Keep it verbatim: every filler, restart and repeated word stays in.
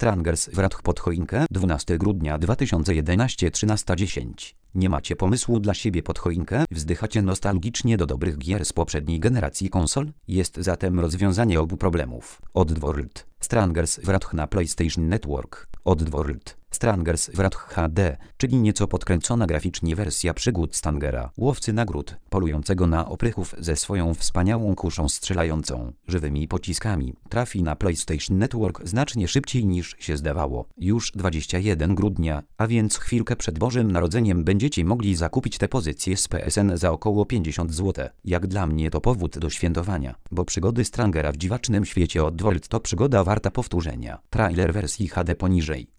Strangers Wrath pod choinkę dwunastego grudnia dwa tysiące jedenastego trzynaста dziesięć. Nie macie pomysłu dla siebie pod choinkę? Wzdychacie nostalgicznie do dobrych gier z poprzedniej generacji konsol? Jest zatem rozwiązanie obu problemów. Oddworld Strangers Wrath na PlayStation Network. Oddworld Strangers Wrath H D, czyli nieco podkręcona graficznie wersja przygód Strangera, łowcy nagród, polującego na oprychów ze swoją wspaniałą kuszą strzelającą żywymi pociskami, trafi na PlayStation Network znacznie szybciej niż się zdawało. Już dwudziestego pierwszego grudnia, a więc chwilkę przed Bożym Narodzeniem będziecie mogli zakupić tę pozycję z P S N za około pięćdziesiąt złotych. Jak dla mnie to powód do świętowania, bo przygody Strangera w dziwacznym świecie Oddworld to przygoda warta powtórzenia. Trailer wersji H D poniżej.